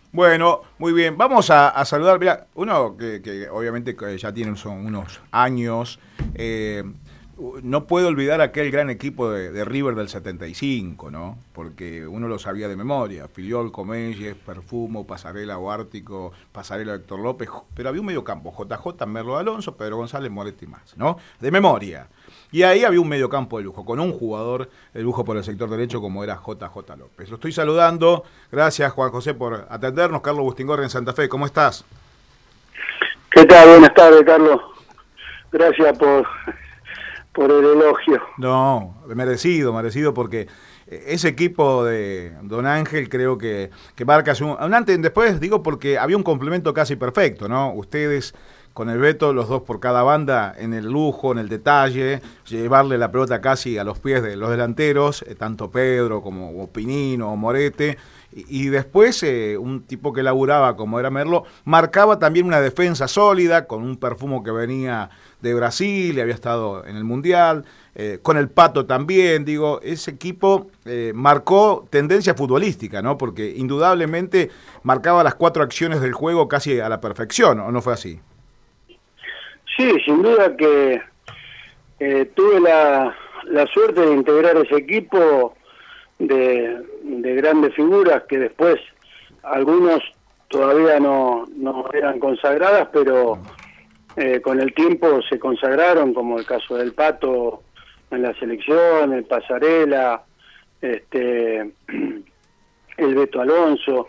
Bueno, muy bien. Vamos a saludar. Mira, uno que obviamente que ya tiene unos años. No puedo olvidar aquel gran equipo de River del 75, ¿no? Porque uno lo sabía de memoria. Filiol, Comelles, Perfumo, Pasarela, Ártico, Pasarela, Héctor López. Pero había un mediocampo: JJ, Merlo Alonso, Pedro González, Moretti más, ¿no? De memoria. Y ahí había un mediocampo de lujo, con un jugador de lujo por el sector derecho como era JJ López. Lo estoy saludando. Gracias, Juan José, por atendernos. Carlos Bustingorri en Santa Fe. ¿Cómo estás? ¿Qué tal? Buenas tardes, Carlos. Gracias por el elogio. No, merecido, porque ese equipo de Don Ángel creo que marca un antes y un después, digo, porque había un complemento casi perfecto, ¿no? Ustedes con el Beto, los dos por cada banda, en el lujo, en el detalle, llevarle la pelota casi a los pies de los delanteros, tanto Pedro como Pinino o Morete, y después un tipo que laburaba como era Merlo, marcaba también una defensa sólida, con un Perfumo que venía de Brasil y había estado en el Mundial, con el Pato también, digo, ese equipo marcó tendencia futbolística, ¿no? Porque indudablemente marcaba las 4 acciones del juego casi a la perfección, ¿o no fue así? Sí, sin duda que tuve la suerte de integrar ese equipo de grandes figuras que después algunos todavía no eran consagradas, pero con el tiempo se consagraron, como el caso del Pato en la selección, el Pasarela, el Beto Alonso.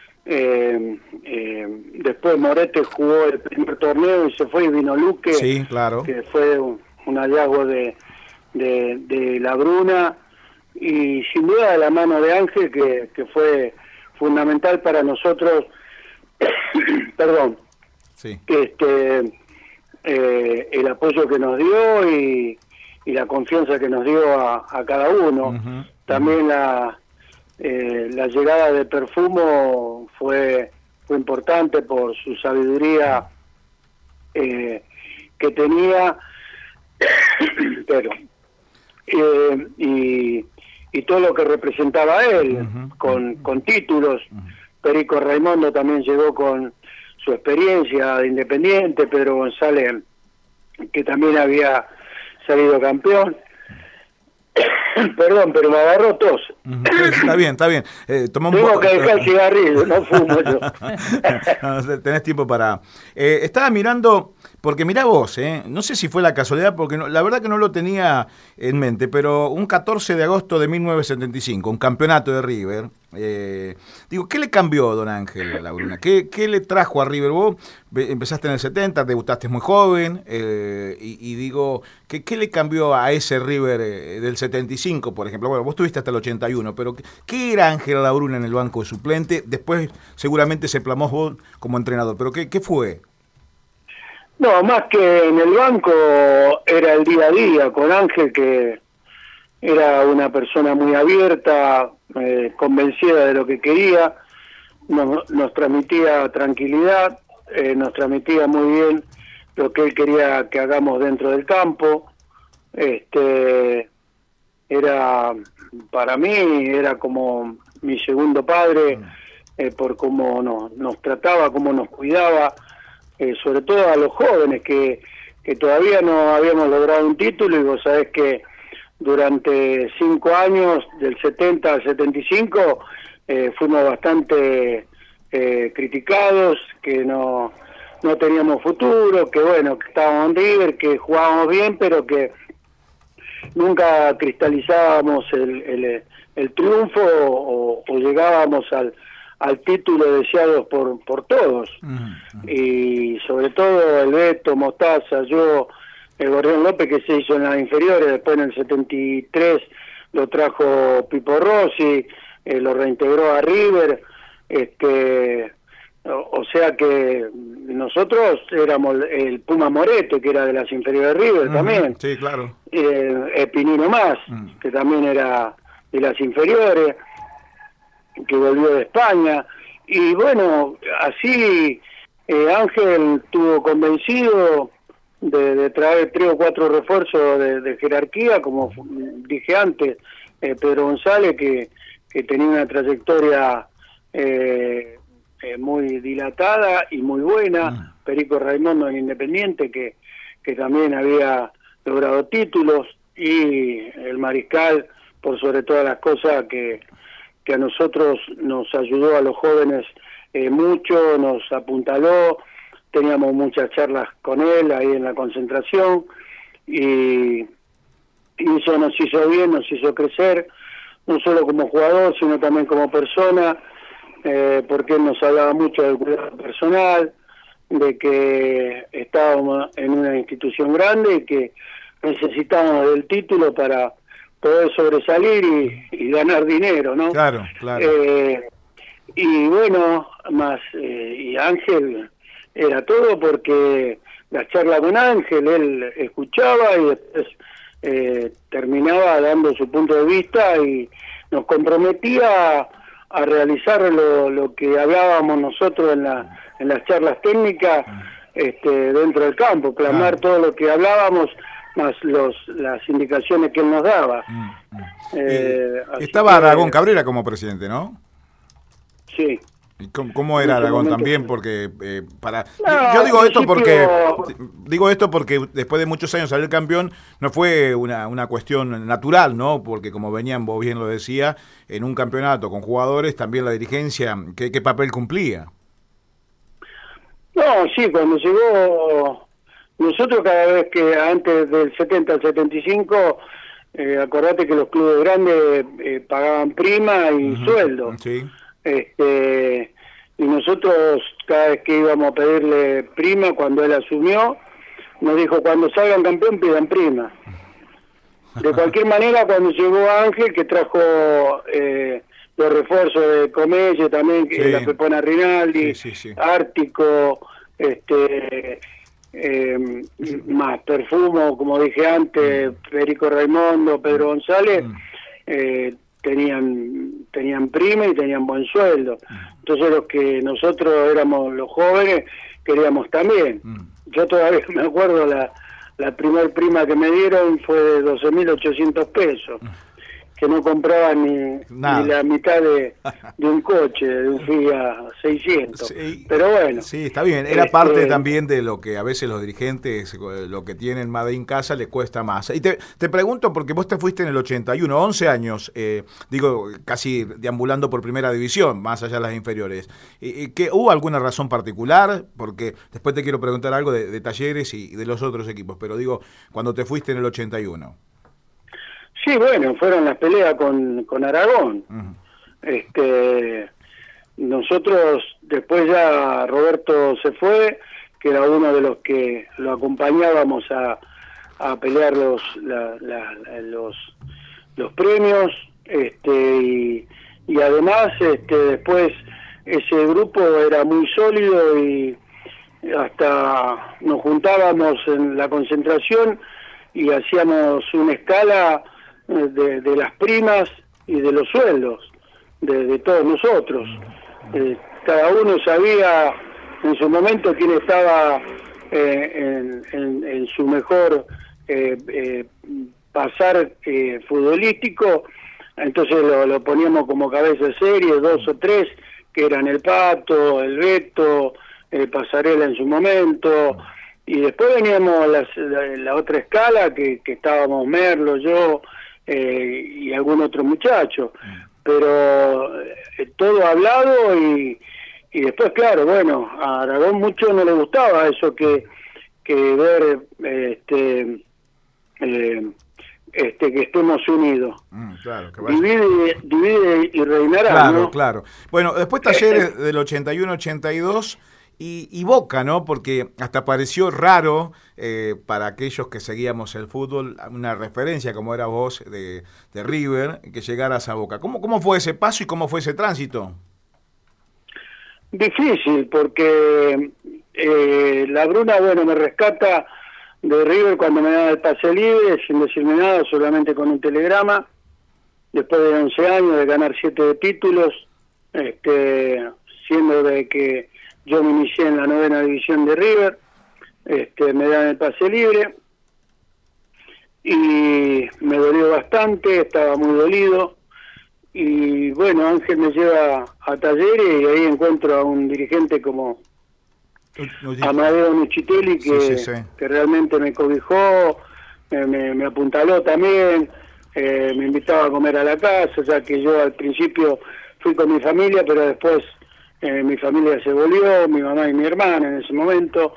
Después Morete jugó el primer torneo y se fue, y vino Luque, sí, claro, que fue un hallazgo de la Bruna, y sin duda de la mano de Ángel, que fue fundamental para nosotros perdón, sí. El apoyo que nos dio y la confianza que nos dio a cada uno. Uh-huh. También la llegada de Perfumo fue importante por su sabiduría que tenía, pero y todo lo que representaba él, uh-huh. con títulos. Uh-huh. Perico Raimundo también llegó con su experiencia de Independiente, Pedro González, que también había salido campeón. Perdón, pero me agarró tos. Está bien. Tengo que dejar el cigarrillo, no fumo yo. No, tenés tiempo para... estaba mirando, porque mirá vos, no sé si fue la casualidad, porque la verdad que no lo tenía en mente, pero un 14 de agosto de 1975, un campeonato de River. Digo, ¿qué le cambió, don Ángel Labruna? ¿Qué le trajo a River? Vos empezaste en el 70, debutaste muy joven, y digo, ¿qué le cambió a ese River del 75, por ejemplo? Bueno, vos estuviste hasta el 81, pero ¿qué era Ángel Labruna en el banco de suplente? Después seguramente se plamó vos como entrenador, pero ¿qué fue? No, más que en el banco era el día a día con Ángel, que era una persona muy abierta, convencida de lo que quería, nos transmitía tranquilidad, nos transmitía muy bien lo que él quería que hagamos dentro del campo. Era, para mí, era como mi segundo padre, por cómo nos trataba, cómo nos cuidaba, sobre todo a los jóvenes que todavía no habíamos logrado un título, y vos sabés que durante 5 años, del 70 al 75, fuimos bastante criticados, que no teníamos futuro, que bueno, que estábamos en River, que jugábamos bien, pero que nunca cristalizábamos el triunfo o llegábamos al título deseado por todos. Uh-huh. Y sobre todo el Beto, Mostaza, yo, el Gorrión López, que se hizo en las inferiores, después en el 73 lo trajo Pipo Rossi, lo reintegró a River, o sea que nosotros éramos el Puma Morete, que era de las inferiores de River. Uh-huh. También. Sí, claro. Pinino más, uh-huh, que también era de las inferiores, que volvió de España. Y bueno, así Ángel estuvo convencido de traer 3 o 4 refuerzos de jerarquía, como dije antes, Pedro González, que tenía una trayectoria muy dilatada y muy buena. Perico Raimundo en Independiente, que también había logrado títulos, y el Mariscal, por sobre todas las cosas, que a nosotros nos ayudó, a los jóvenes, mucho, nos apuntaló. Teníamos muchas charlas con él ahí en la concentración, y eso nos hizo bien, nos hizo crecer, no solo como jugador, sino también como persona, porque él nos hablaba mucho del cuidado personal, de que estábamos en una institución grande y que necesitábamos del título para poder sobresalir y ganar dinero, ¿no? Claro, claro. Y bueno, más, y Ángel era todo, porque la charla con Ángel, él escuchaba y después terminaba dando su punto de vista y nos comprometía a realizar lo que hablábamos nosotros en las charlas técnicas, dentro del campo, plasmar todo lo que hablábamos, más las indicaciones que él nos daba. Estaba Aragón Cabrera como presidente, ¿no? Sí. ¿Y cómo era Aragón también? Porque yo digo esto porque después de muchos años salir campeón no fue una cuestión natural, ¿no? Porque como venían, vos bien lo decía, en un campeonato con jugadores, también la dirigencia, ¿qué papel cumplía? No, sí, cuando llegó, nosotros cada vez que antes del 70 al 75, acordate que los clubes grandes pagaban prima y sueldo. Sí. Y nosotros cada vez que íbamos a pedirle prima, cuando él asumió, nos dijo: cuando salgan campeón pidan prima. De cualquier manera, cuando llegó Ángel, que trajo los refuerzos de Comelle también, que la Pepona Rinaldi, Ártico, más Perfumo, como dije antes, Perico Raimundo, Pedro González, tenían prima y tenían buen sueldo. Entonces los que nosotros éramos los jóvenes queríamos también. Yo todavía me acuerdo, la primer prima que me dieron fue de 12.800 pesos, que no compraba ni la mitad de un coche, de un Fiat 600. Sí, pero bueno. Sí, está bien. Era parte también de lo que a veces los dirigentes, lo que tienen Made in casa, les cuesta más. Y te pregunto, porque vos te fuiste en el 81, 11 años, casi deambulando por primera división, más allá de las inferiores. ¿Que hubo alguna razón particular? Porque después te quiero preguntar algo de Talleres y de los otros equipos, pero digo, cuando te fuiste en el 81. Sí, bueno, fueron las peleas con Aragón. Nosotros, después ya Roberto se fue, que era uno de los que lo acompañábamos a pelear los premios, y además después ese grupo era muy sólido y hasta nos juntábamos en la concentración y hacíamos una escala de las primas y de los sueldos de todos nosotros. Cada uno sabía en su momento quién estaba en su mejor pasar futbolístico, entonces lo poníamos como cabeza de serie, 2 o 3 que eran el Pato, el Beto, Pasarela en su momento, y después veníamos la otra escala que estábamos Merlo, yo y algún otro muchacho, pero todo hablado y después, claro, bueno, a Aragón mucho no le gustaba eso que ver que estemos unidos. Claro, que divide y reinará, claro, ¿no? Claro. Bueno, después Talleres del 81-82 y Boca, ¿no? Porque hasta pareció raro para aquellos que seguíamos el fútbol, una referencia como era vos de River, que llegaras a Boca. ¿Cómo fue ese paso y cómo fue ese tránsito? Difícil, porque la Bruna, bueno, me rescata de River cuando me da el pase libre, sin decirme nada, solamente con un telegrama, después de 11 años de ganar 7 títulos, siendo de que yo me inicié en la 9ª división de River, me dan el pase libre y me dolió bastante, estaba muy dolido, y bueno, Ángel me lleva a Talleres y ahí encuentro a un dirigente como Amadeo Nucitelli que realmente me cobijó, me apuntaló también, me invitaba a comer a la casa, ya que yo al principio fui con mi familia, pero después mi familia se volvió, mi mamá y mi hermana en ese momento,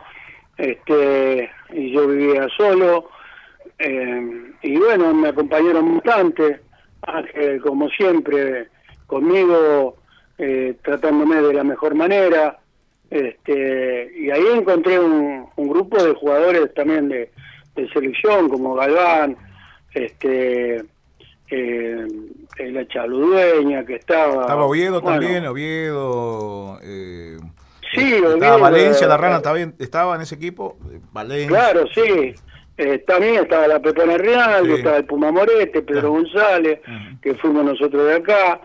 y yo vivía solo, y bueno, me acompañaron bastante, Ángel como siempre conmigo, tratándome de la mejor manera, y ahí encontré un grupo de jugadores también de selección, como Galván, la Chaludueña, que estaba Oviedo, bueno, también, Oviedo, sí, estaba Oviedo, Valencia, la Rana estaba en ese equipo, Valencia. Claro, sí, también estaba la Pepona Real, Sí. estaba el Puma Morete, Pedro González, que fuimos nosotros de acá,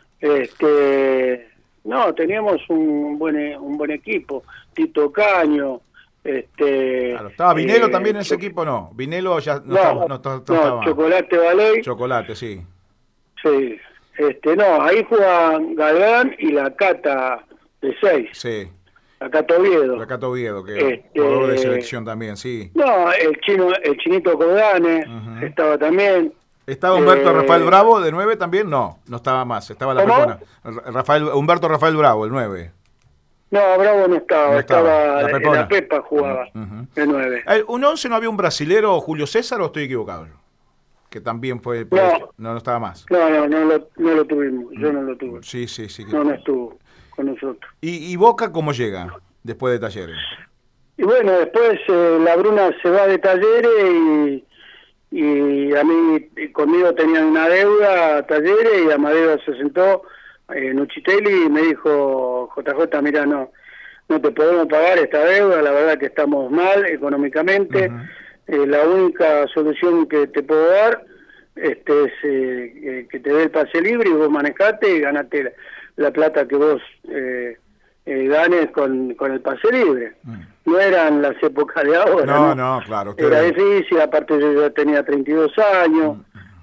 no, teníamos un buen equipo, Tito Caño, Claro, estaba Vinelo también en ese equipo, ¿no? Vinelo ya no estaba. Chocolate Baley. Chocolate, sí. Sí, no, ahí juegan Galván y la Cata de 6. Sí. La Cata Oviedo. La Cata Oviedo, que es jugador de selección también, sí. No, el Chinito Codane estaba también. ¿Estaba Humberto Rafael Bravo de 9 también? No estaba más, estaba la Pepona. Humberto Rafael Bravo, el 9. No, Bravo no estaba. La Pepa jugaba, de 9. ¿Un 11 no había un brasilero, Julio César, o estoy equivocado? Que también fue... No estaba más. No lo tuvimos, yo no lo tuve. Sí. No estuvo con nosotros. ¿Y Boca cómo llega después de Talleres? Y bueno, después la Bruna se va de Talleres y a mí, conmigo tenían una deuda a Talleres y Amadeo se sentó, Nucitelli, y me dijo, JJ, mira, no te podemos pagar esta deuda, la verdad que estamos mal económicamente, la única solución que te puedo dar es que te dé el pase libre y vos manejate y ganate la plata que vos ganes con el pase libre. No eran las épocas de ahora. No, claro. Era difícil, aparte yo ya tenía 32 años.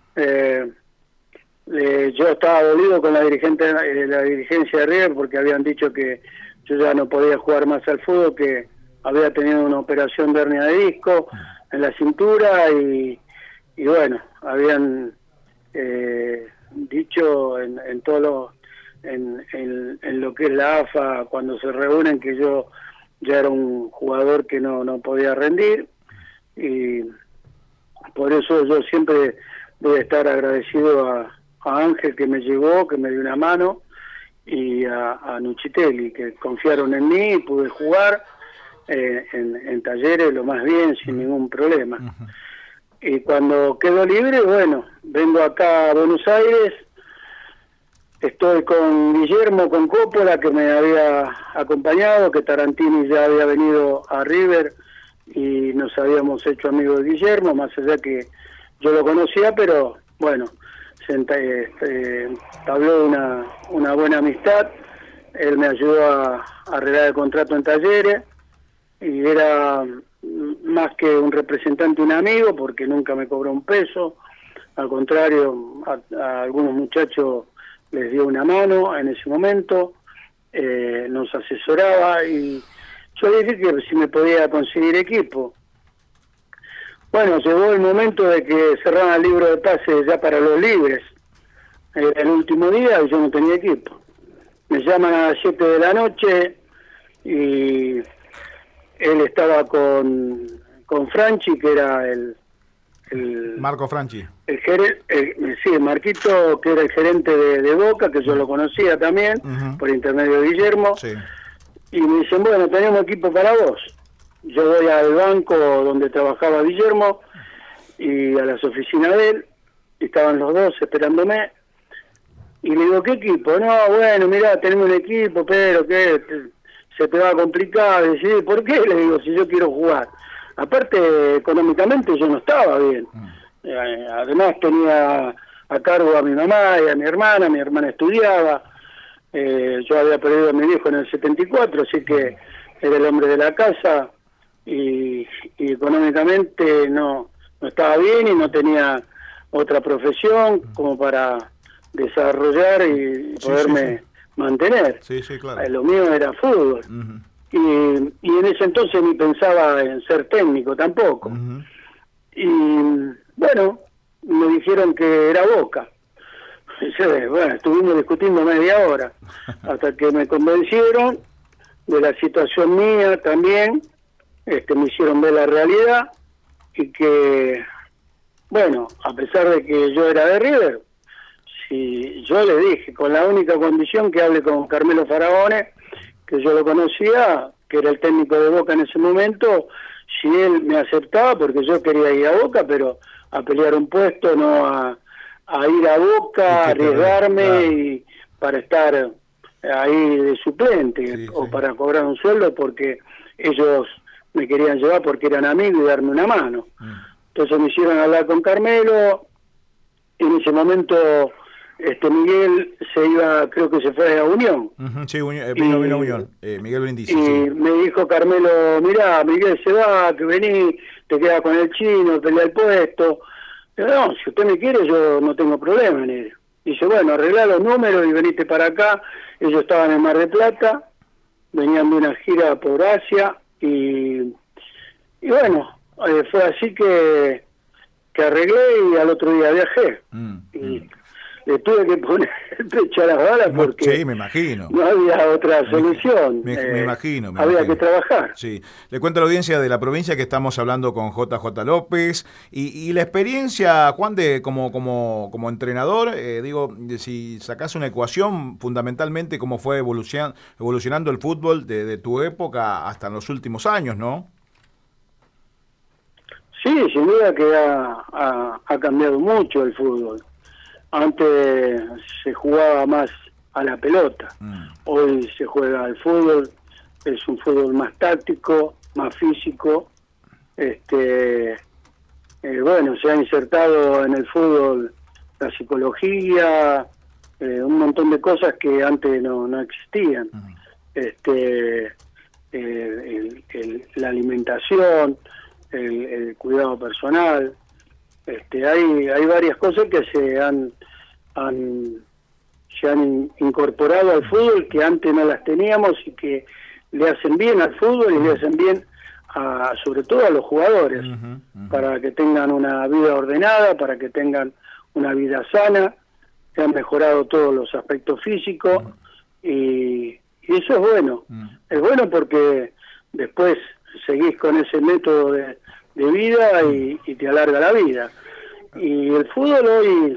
Yo estaba dolido con la dirigencia de River porque habían dicho que yo ya no podía jugar más al fútbol, que había tenido una operación de hernia de disco en la cintura y bueno, habían dicho en todo en lo que es la AFA cuando se reúnen que yo ya era un jugador que no podía rendir, y por eso yo siempre voy a estar agradecido a Ángel, que me llevó, que me dio una mano, y a Nucitelli, que confiaron en mí y pude jugar en Talleres lo más bien, sin ningún problema. Y cuando quedo libre, bueno, vengo acá a Buenos Aires. Estoy con Guillermo, con Coppola, que me había acompañado, que Tarantini ya había venido a River y nos habíamos hecho amigos de Guillermo, más allá que yo lo conocía, pero bueno, se entabló una buena amistad. Él me ayudó a arreglar el contrato en Talleres y era más que un representante, un amigo, porque nunca me cobró un peso. Al contrario, a algunos muchachos les dio una mano en ese momento, nos asesoraba y yo le dije que si me podía conseguir equipo. Bueno, llegó el momento de que cerraran el libro de pases ya para los libres. Era el último día y yo no tenía equipo. Me llaman a las 7 de la noche y él estaba con Franchi, que era el Marco Franchi. Sí, Marquito, que era el gerente de Boca, que yo lo conocía también, por intermedio de Guillermo. Sí. Y me dicen, bueno, tenemos equipo para vos. Yo voy al banco donde trabajaba Guillermo y a las oficinas de él, y estaban los dos esperándome. Y le digo, ¿qué equipo? No, bueno, mirá, tenemos un equipo, pero que se te va a complicar. Y dice, ¿por qué? Le digo, si yo quiero jugar. Aparte, económicamente yo no estaba bien. Además tenía a cargo a mi mamá y a mi hermana estudiaba. Yo había perdido a mi viejo en el 74, así que era el hombre de la casa y económicamente no estaba bien y no tenía otra profesión como para desarrollar y poderme mantener. Sí, claro. Lo mío era fútbol. Y en ese entonces ni pensaba en ser técnico tampoco. Y bueno, me dijeron que era Boca. Y bueno, estuvimos discutiendo media hora hasta que me convencieron de la situación mía también. Me hicieron ver la realidad y que, bueno, a pesar de que yo era de River, si yo le dije, con la única condición que hable con Carmelo Faraone, que yo lo conocía, que era el técnico de Boca en ese momento, si él me aceptaba, porque yo quería ir a Boca, pero a pelear un puesto, no a ir a Boca, arriesgarme claro. Y para estar ahí de suplente o para cobrar un sueldo, porque ellos me querían llevar porque eran amigos y darme una mano. Entonces me hicieron hablar con Carmelo. En ese momento Miguel se iba, creo que se fue a Unión. Sí, vino a Unión, Miguel Brindisi. Y me dijo Carmelo, mirá, Miguel se va, que vení, te quedas con el chino, pelea el puesto. Digo, no, si usted me quiere, yo no tengo problema en ello. Dice, bueno, arreglá los números y veniste para acá. Ellos estaban en Mar del Plata, venían de una gira por Asia, y bueno, fue así que arreglé y al otro día viajé. Y le tuve que poner el pecho a las balas porque sí, me imagino. No había otra solución. Me imagino. Había que trabajar. Sí. Le cuento a la audiencia de la provincia que estamos hablando con JJ López y la experiencia, Juan, como entrenador, digo, si sacás una ecuación, fundamentalmente cómo fue evolucionando el fútbol de tu época hasta en los últimos años, ¿no? Sí, sin duda que ha cambiado mucho el fútbol. Antes se jugaba más a la pelota, hoy se juega al fútbol, es un fútbol más táctico, más físico. Bueno, se ha insertado en el fútbol la psicología, un montón de cosas que antes no existían. La alimentación, el cuidado personal. Hay varias cosas que se han incorporado al fútbol que antes no las teníamos y que le hacen bien al fútbol y le hacen bien sobre todo a los jugadores, para que tengan una vida ordenada, para que tengan una vida sana. Se han mejorado todos los aspectos físicos y eso es bueno. Es bueno porque después seguís con ese método de vida y te alarga la vida. Y el fútbol hoy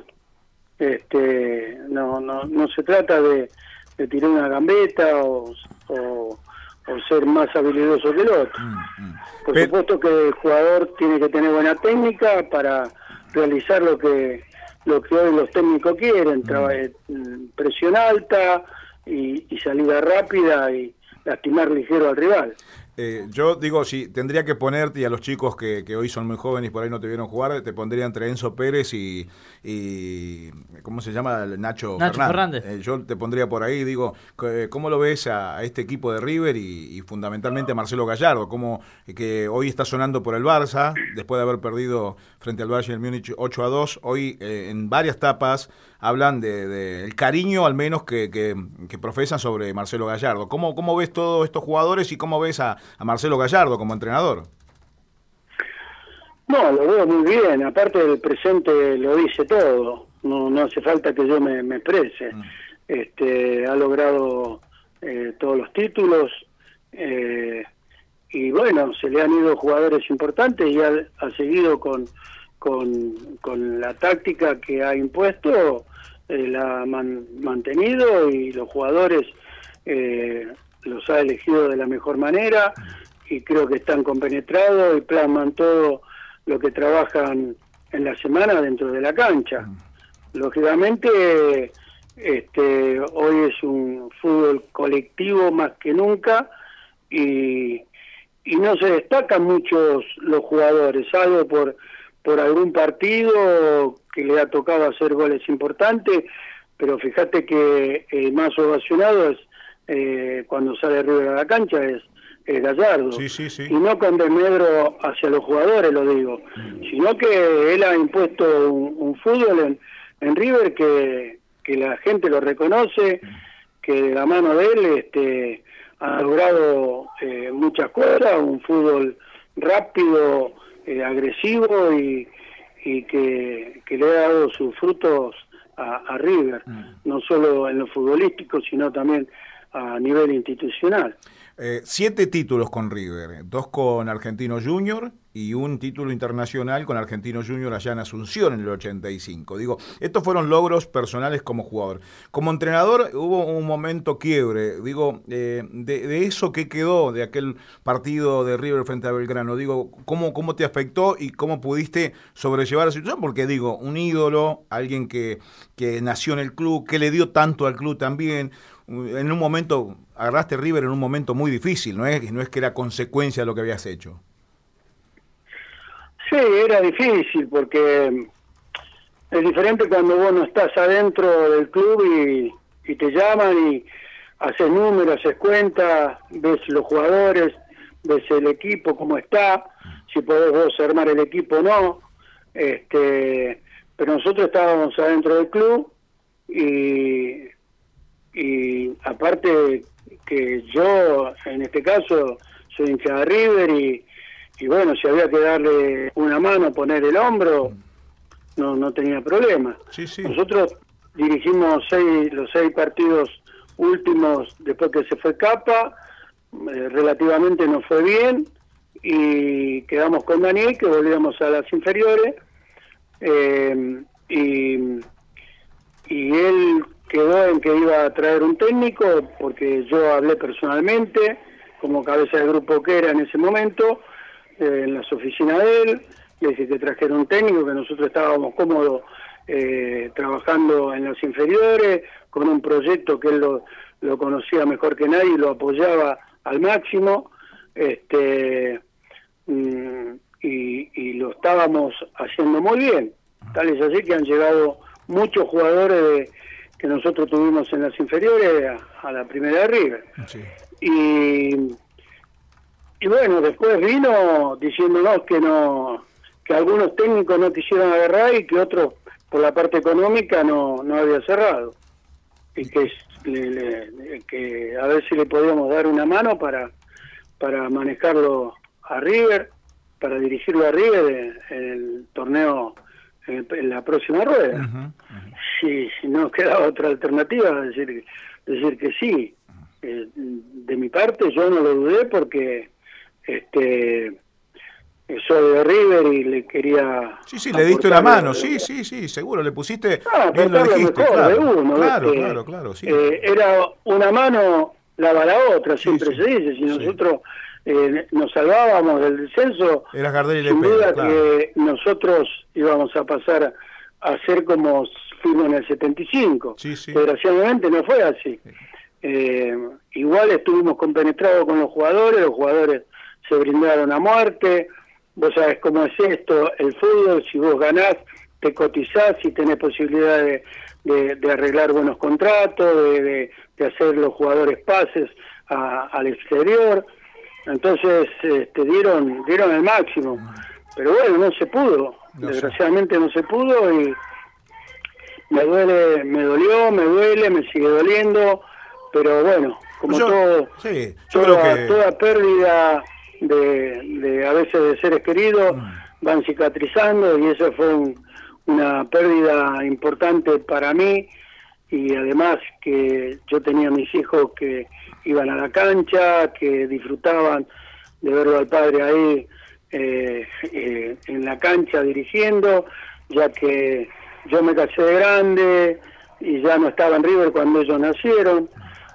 no se trata de tirar una gambeta o ser más habilidoso que el otro. Por supuesto que el jugador tiene que tener buena técnica para realizar lo que hoy los técnicos quieren, presión alta y salida rápida y lastimar ligero al rival. Yo digo, si tendría que ponerte, y a los chicos que hoy son muy jóvenes y por ahí no te vieron jugar, te pondría entre Enzo Pérez y ¿cómo se llama? Nacho Fernández. Yo te pondría por ahí, digo, ¿cómo lo ves a este equipo de River y fundamentalmente a Marcelo Gallardo? Que hoy está sonando por el Barça, después de haber perdido frente al Bayern Múnich 8-2, hoy en varias tapas hablan de el cariño al menos que profesan sobre Marcelo Gallardo. ¿Cómo ves todos estos jugadores y cómo ves a Marcelo Gallardo como entrenador? No, lo veo muy bien. Aparte del presente lo dice todo. No hace falta que yo me exprese. Ha logrado todos los títulos y bueno, se le han ido jugadores importantes y ha seguido con la táctica que ha impuesto, la ha mantenido y los jugadores los ha elegido de la mejor manera y creo que están compenetrados y plasman todo lo que trabajan en la semana dentro de la cancha. Lógicamente hoy es un fútbol colectivo más que nunca y no se destacan muchos los jugadores, salvo por algún partido que le ha tocado hacer goles importantes, pero fíjate que el más ovacionado es cuando sale River a la cancha es Gallardo, sí. Y no con desmedro hacia los jugadores, lo digo, sino que él ha impuesto un fútbol en River que que la gente lo reconoce, que de la mano de él ha logrado muchas cosas, un fútbol rápido, agresivo y que le ha dado sus frutos a River, no solo en lo futbolístico, sino también a nivel institucional. 7 títulos con River, 2 con Argentino Junior y un título internacional con Argentino Junior allá en Asunción en el 85. Digo, estos fueron logros personales como jugador. Como entrenador hubo un momento quiebre, digo, de eso que quedó de aquel partido de River frente a Belgrano. Digo, ¿cómo te afectó y cómo pudiste sobrellevar la situación? Porque digo, un ídolo, alguien que nació en el club, que le dio tanto al club también. En un momento, agarraste River en un momento muy difícil, no es que era consecuencia de lo que habías hecho. Sí, era difícil porque es diferente cuando vos no estás adentro del club y te llaman y haces números, haces cuentas, ves los jugadores, ves el equipo, cómo está, si podés vos armar el equipo o no. Pero nosotros estábamos adentro del club y aparte que yo, en este caso, soy hincha de River y bueno, si había que darle una mano, poner el hombro, no tenía problema. Sí, sí. Nosotros dirigimos los 6 partidos últimos después que se fue Capa, relativamente nos fue bien y quedamos con Daniel, que volvíamos a las inferiores, y él quedó en que iba a traer un técnico, porque yo hablé personalmente, como cabeza de grupo que era en ese momento, en las oficinas de él, le dije que trajera un técnico, que nosotros estábamos cómodos trabajando en las inferiores, con un proyecto que él lo conocía mejor que nadie y lo apoyaba al máximo, y lo estábamos haciendo muy bien. Tal es así que han llegado muchos jugadores que nosotros tuvimos en las inferiores a la primera de River. Sí. Y bueno, después vino diciéndonos que algunos técnicos no quisieron agarrar y que otros por la parte económica no había cerrado, y que a ver si le podíamos dar una mano para manejarlo a River, para dirigirlo a River en el torneo, en la próxima rueda. Uh-huh. Si no quedaba otra alternativa, decir que sí. De mi parte yo no lo dudé porque soy de River y le quería... Sí, le diste una mano, sí, seguro, le pusiste... bien lo dijiste, mejor claro, de uno, claro, sí. Era una mano lava la otra, siempre se dice. Si nosotros nos salvábamos del descenso, era Gardel y sin Lepera, duda claro. que nosotros íbamos a pasar a ser como fuimos en el 75. Sí. Desgraciadamente no fue así. Igual estuvimos compenetrados con los jugadores se brindaron a muerte. Vos sabés cómo es esto, el fútbol, si vos ganás, te cotizás y tenés posibilidad de arreglar buenos contratos, de hacer los jugadores pases al exterior. Entonces dieron el máximo. Pero bueno, no se pudo. Desgraciadamente no se pudo y me dolió, me duele, me sigue doliendo. Pero bueno, como toda pérdida de a veces de seres queridos van cicatrizando, y eso fue una pérdida importante para mí. Y además que yo tenía mis hijos que iban a la cancha, que disfrutaban de verlo al padre ahí en la cancha dirigiendo, ya que yo me casé de grande y ya no estaba en River cuando ellos nacieron.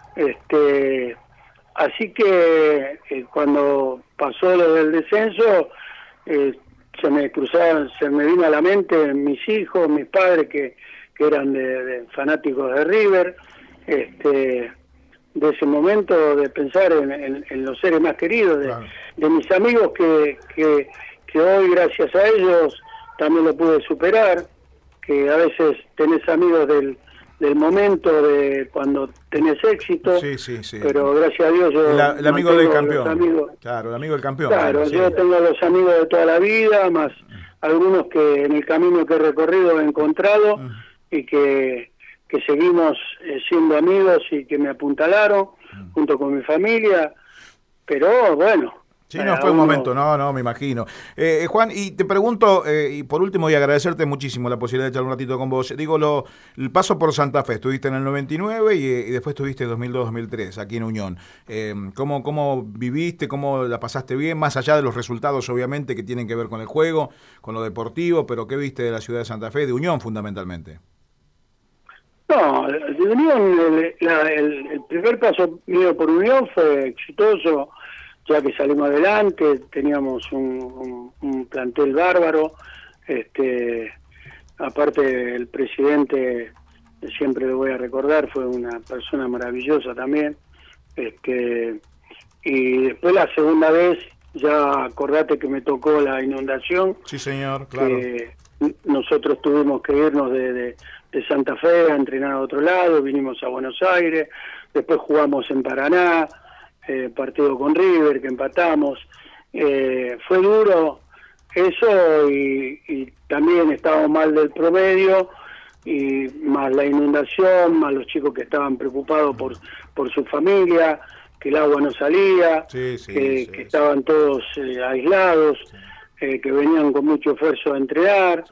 Así que cuando pasó lo del descenso, se me vino a la mente mis hijos, mis padres que eran de fanáticos de River, de ese momento de pensar en los seres más queridos, de mis amigos que hoy gracias a ellos también lo pude superar, que a veces tenés amigos del momento de cuando tenés éxito, pero gracias a Dios yo el amigo del campeón, el amigo del campeón. Claro, yo tengo los amigos de toda la vida, más algunos que en el camino que he recorrido he encontrado y que que seguimos siendo amigos y que me apuntalaron junto con mi familia, pero bueno. Sí, no, fue un momento, no, me imagino. Juan, y te pregunto, y por último, y agradecerte muchísimo la posibilidad de echar un ratito con vos. Digo, el paso por Santa Fe, estuviste en el 99 y después estuviste en 2002-2003, aquí en Unión. ¿Cómo viviste, cómo la pasaste bien, más allá de los resultados, obviamente, que tienen que ver con el juego, con lo deportivo, pero qué viste de la ciudad de Santa Fe, de Unión fundamentalmente? No, de Unión, el primer paso mío por Unión fue exitoso, ya que salimos adelante, teníamos un plantel bárbaro, aparte el presidente, siempre lo voy a recordar, fue una persona maravillosa también, y después la segunda vez, ya acordate que me tocó la inundación. Sí, señor, claro. Nosotros tuvimos que irnos de Santa Fe a entrenar a otro lado, vinimos a Buenos Aires, después jugamos en Paraná, partido con River que empatamos, fue duro eso y también estábamos mal del promedio, y más la inundación, más los chicos que estaban preocupados por su familia, que el agua no salía, que estaban todos aislados, que venían con mucho esfuerzo a entrenar.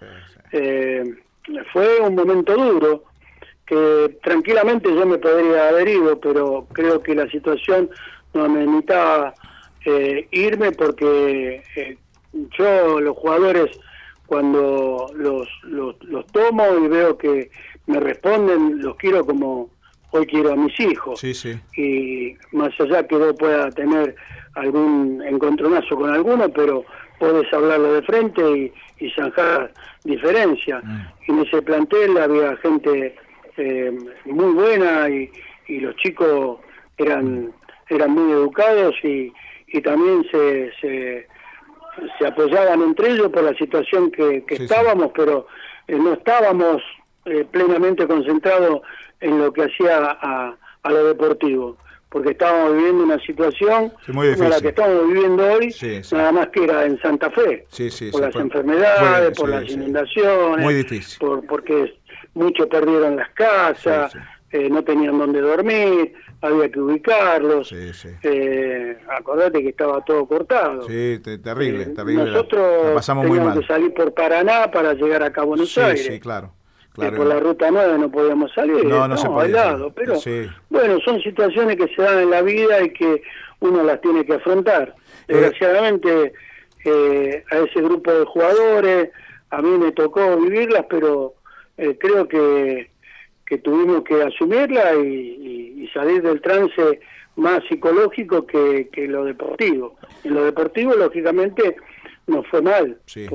Fue un momento duro, que tranquilamente yo me podría haber ido, pero creo que la situación no me necesitaba irme, porque yo los jugadores, cuando los tomo y veo que me responden, los quiero como hoy quiero a mis hijos. Y más allá que vos pueda tener algún encontronazo con alguno, pero podés hablarlo de frente y zanjar diferencia. Y en ese plantel había gente muy buena, y los chicos eran muy educados, y también se apoyaban entre ellos por la situación que estábamos, pero no estábamos plenamente concentrados en lo que hacía a lo deportivo, porque estábamos viviendo una situación como la que estamos viviendo hoy, nada más que era en Santa Fe, por las enfermedades, por las inundaciones, muy difícil. Porque muchos perdieron las casas, no tenían dónde dormir, había que ubicarlos, acordate que estaba todo cortado. Terrible. Nosotros la pasamos muy mal. Teníamos que salir por Paraná para llegar acá a Buenos Aires. Claro. Por la ruta 9 no podíamos salir, no se podía, lado, pero bueno, son situaciones que se dan en la vida y que uno las tiene que afrontar. Desgraciadamente a ese grupo de jugadores a mí me tocó vivirlas, pero creo que tuvimos que asumirla y salir del trance más psicológico que lo deportivo. En lo deportivo, lógicamente, nos fue mal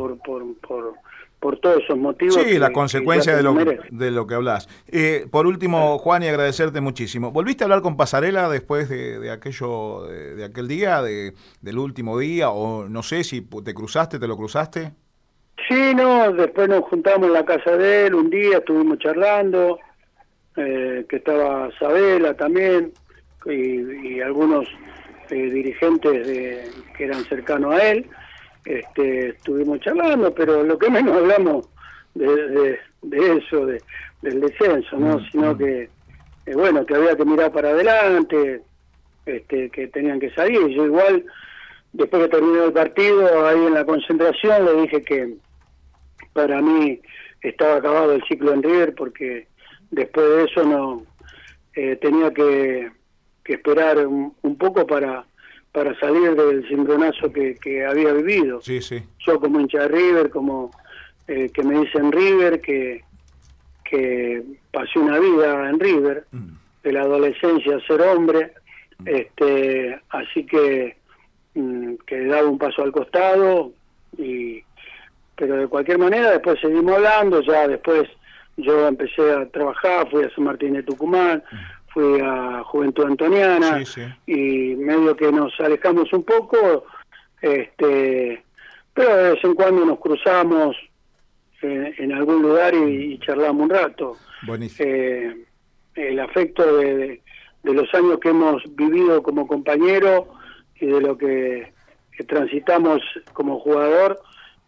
por todos esos motivos. La consecuencia de lo que hablas. Por último, Juan, y agradecerte muchísimo. ¿Volviste a hablar con Pasarela después de aquello, de aquel día, del último día, o no sé si te lo cruzaste? Sí, después nos juntamos en la casa de él un día, estuvimos charlando, que estaba Sabela también, y algunos dirigentes que eran cercanos a él. Estuvimos charlando, pero lo que menos hablamos de eso, del descenso, ¿no? Sino que que había que mirar para adelante, que tenían que salir. Yo igual, después que terminó el partido, ahí en la concentración, le dije que para mí estaba acabado el ciclo en River, porque después de eso no tenía que esperar un poco para salir del cimbronazo que había vivido. Yo como hincha de River, como que me dicen River, que pasé una vida en River, de la adolescencia a ser hombre, así que daba un paso al costado, pero de cualquier manera después seguimos hablando. Ya después yo empecé a trabajar, fui a San Martín de Tucumán, fui a Juventud Antoniana, y medio que nos alejamos un poco, pero de vez en cuando nos cruzamos en algún lugar y charlamos un rato. El afecto de los años que hemos vivido como compañero y de lo que transitamos como jugador,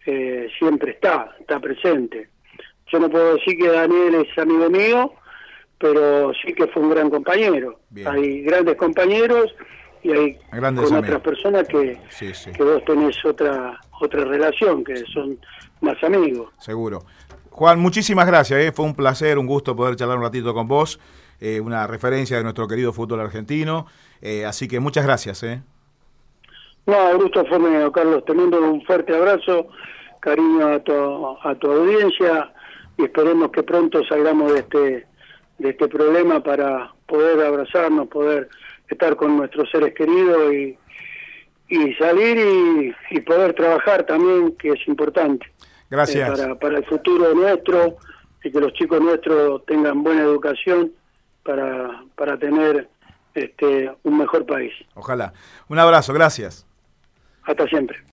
siempre está presente. Yo no puedo decir que Daniel es amigo mío, pero sí que fue un gran compañero. Bien. Hay grandes compañeros y hay Grandes con amigos. otras personas que, Sí, sí. que vos tenés otra relación, que son más amigos. Seguro. Juan, muchísimas gracias, fue un placer, un gusto poder charlar un ratito con vos, una referencia de nuestro querido fútbol argentino, así que muchas gracias. No, el gusto fue mío, Carlos, te mando un fuerte abrazo, cariño a tu audiencia y esperemos que pronto salgamos de este problema para poder abrazarnos, poder estar con nuestros seres queridos y salir y poder trabajar también, que es importante. Gracias. Para el futuro nuestro y que los chicos nuestros tengan buena educación para tener un mejor país. Ojalá. Un abrazo, gracias. Hasta siempre.